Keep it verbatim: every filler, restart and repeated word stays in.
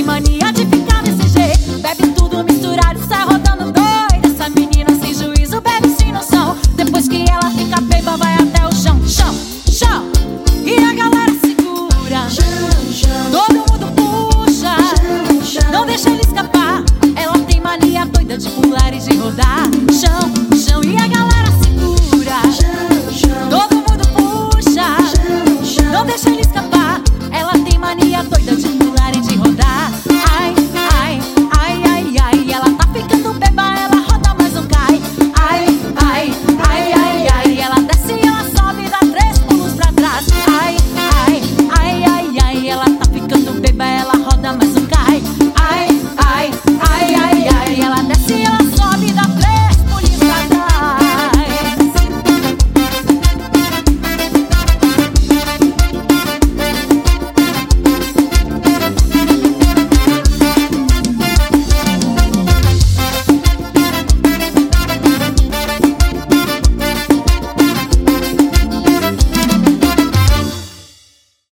tem mania de ficar desse jeito. Bebe tudo misturado e sai rodando doida. Essa menina sem juízo bebe sem noção. Depois que ela fica beba vai até o chão. Chão, chão. E a galera segura. Todo mundo puxa. Não deixa ele escapar. Ela tem mania doida de pular e de rodar. Chão, chão. E a galera segura. Todo mundo puxa. Não deixa ele